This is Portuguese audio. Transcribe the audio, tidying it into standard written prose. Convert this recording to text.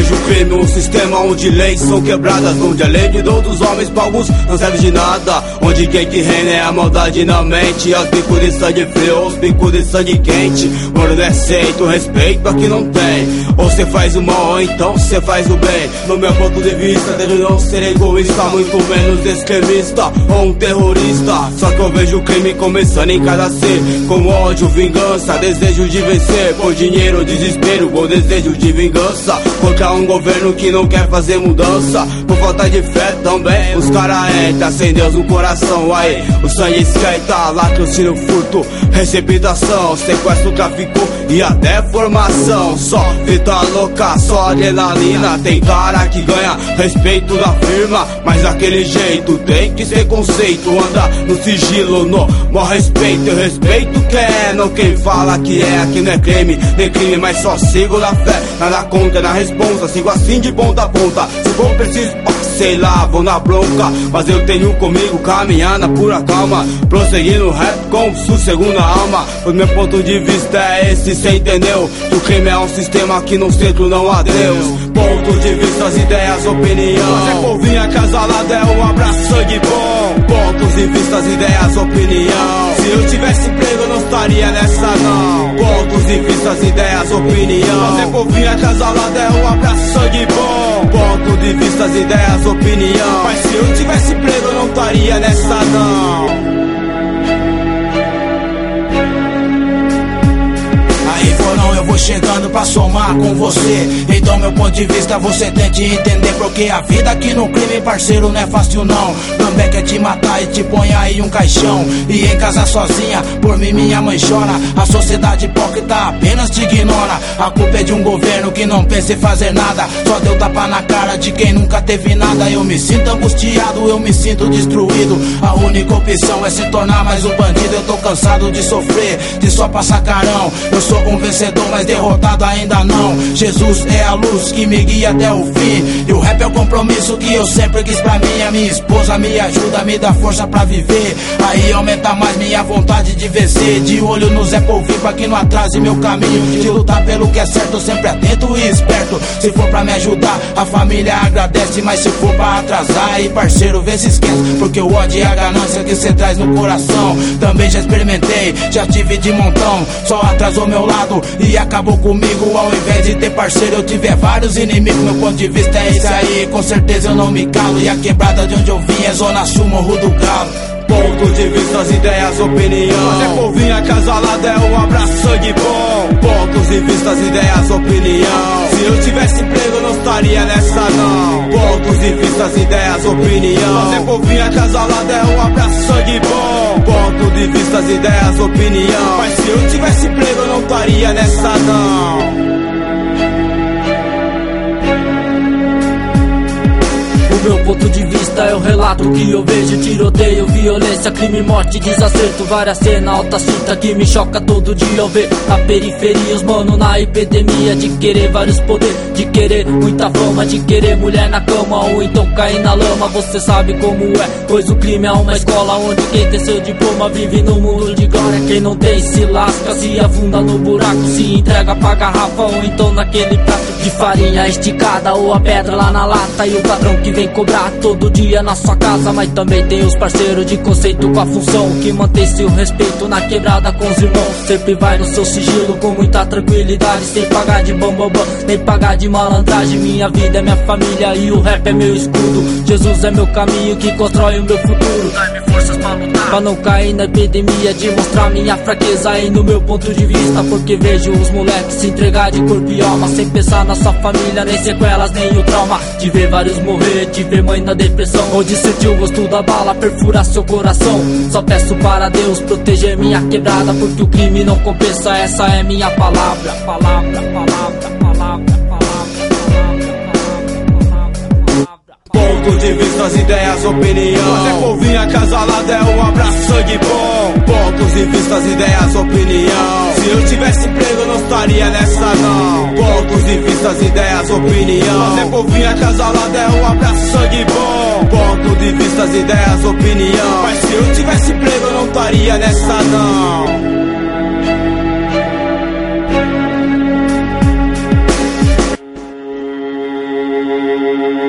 vejo o crime, um sistema onde leis são quebradas, onde a lei de todos os homens pra alguns não serve de nada, onde quem que reina é a maldade na mente, as bicos de sangue frio, os bicos de sangue quente. Mano, não é aceito, respeito aqui não tem. Ou cê faz o mal ou então cê faz o bem. No meu ponto de vista, devo não ser egoísta, muito menos extremista ou um terrorista. Só que eu vejo o crime começando em cada ser, com ódio, vingança, desejo de vencer, por dinheiro, desespero, ou desejo de vingança, contra um governo que não quer fazer mudança, por falta de fé também. Os cara entram, sem Deus no coração, aí o sangue esquenta, latrocínio, furto, receptação, sequestro, tráfico e até formação. Só vida louca, só adrenalina. Tem cara que ganha respeito da firma, mas daquele jeito tem que ser conceito. Anda no sigilo, no maior respeito. Eu respeito quem é, não quem fala que é. Aqui não é crime, nem crime, mas só sigo na fé. Nada conta, na responsa, sigo assim de ponta a ponta. Se for preciso, sei lá, vou na bronca, mas eu tenho comigo caminhar na pura calma, prosseguindo rap com sossego na alma. O meu ponto de vista é esse, cê entendeu? Que o crime é um sistema que no centro não há Deus. Ponto de vista, as ideias, opinião. Zé Povinho acasalado é um abraço, sangue bom. Pontos de vista, as ideias, opinião. Se eu tivesse emprego eu não estaria nessa não. Pontos de vista, as ideias, opinião. Zé Povinho acasalado é um abraço, sangue bom. Ponto de vista, as ideias, opinião. Mas se eu tivesse emprego eu não estaria nessa não. Eu vou chegando pra somar com você. Então meu ponto de vista você tente entender, porque a vida aqui no crime, parceiro, não é fácil não. Também quer te matar e te põe aí um caixão. E em casa sozinha, por mim minha mãe chora. A sociedade hipócrita apenas te ignora. A culpa é de um governo que não pensa em fazer nada, só deu tapa na cara de quem nunca teve nada. Eu me sinto angustiado, eu me sinto destruído. A única opção é se tornar mais um bandido. Eu tô cansado de sofrer, de só passar carão. Eu sou um vencedor, mas derrotado ainda não. Jesus é a luz que me guia até o fim. E o rap é o compromisso que eu sempre quis pra mim. A minha esposa me ajuda, me dá força pra viver. Aí aumenta mais minha vontade de vencer. De olho no Zé Povinho pra que não atrase meu caminho. De lutar pelo que é certo, sempre atento e esperto. Se for pra me ajudar, a família agradece. Mas se for pra atrasar, aí parceiro, vê se esquece. Porque o ódio e a ganância que cê traz no coração. Também já experimentei, já tive de montão. Só atrasou meu lado e acabou comigo. Ao invés de ter parceiro eu tive vários inimigos. Meu ponto de vista é esse aí, com certeza eu não me calo. E a quebrada de onde eu vim é Zona Sul, Morro do Galo. Ponto de vista, as ideias, opinião. Zé Povinho acasalado é um abraço, sangue bom. Pontos de vista, as ideias, opinião. Se eu tivesse emprego eu não estaria nessa não. Pontos de vista, as ideias, opinião. Zé Povinho acasalado é um abraço, sangue bom. Ponto de vista, as ideias, opinião. Mas se eu tivesse emprego eu não estaria nessa não. O meu ponto de vista é o relato que eu vejo. Tiroteio, violência, crime, morte, desacerto. Várias cenas, alta cinta que me choca todo dia eu ver. Na periferia, os mano na epidemia de querer vários poderes, de querer muita fama, de querer mulher na cama ou então cair na lama. Você sabe como é, pois o crime é uma escola onde quem tem seu diploma vive no mundo de glória. Quem não tem se lasca, se afunda no buraco, se entrega pra garrafa ou então naquele prato de farinha esticada ou a pedra lá na lata. E o padrão que vem cobrar todo dia na sua casa. Mas também tem os parceiros de conceito com a função, que mantém seu respeito na quebrada com os irmãos. Sempre vai no seu sigilo com muita tranquilidade, sem pagar de bambambam, nem pagar de malandragem. Minha vida é minha família e o rap é meu escudo. Jesus é meu caminho que constrói o meu futuro. Dá-me forças pra lutar, pra não cair na epidemia de mostrar minha fraqueza aí no meu ponto de vista. Porque vejo os moleques se entregar de corpo e alma, sem pensar na sua família, nem sequelas, nem o trauma de ver vários morrer, de ver mãe na depressão, ou de sentir o gosto da bala perfurar seu coração. Só peço para Deus proteger minha quebrada, porque o crime não compensa, essa é minha palavra. Palavra, palavra, palavra, palavra, palavra. Ponto de vista, as ideias, opinião. Zé Povinho acasalado é um abraço, sangue bom. Pontos de vista, as ideias, opinião. Se eu tivesse emprego eu não estaria nessa não. Pontos de vista, as ideias, opinião. Zé Povinho acasalado é um abraço, sangue bom. Ponto de vista, as ideias, opinião. Mas se eu tivesse emprego eu não estaria nessa não. Música